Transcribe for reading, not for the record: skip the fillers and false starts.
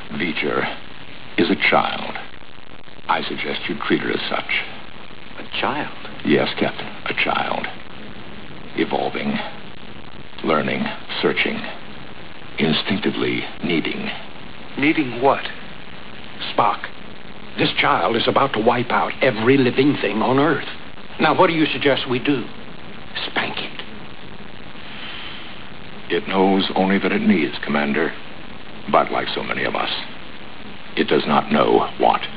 Veecher is a child. I suggest you treat her as such. A child? Yes, Captain, a child. Evolving, learning, searching, instinctively needing. Needing what? Spock, this child is about to wipe out every living thing on Earth. Now, what do you suggest we do? Spank it. It knows only that it needs, Commander. But like so many of us, it does not know what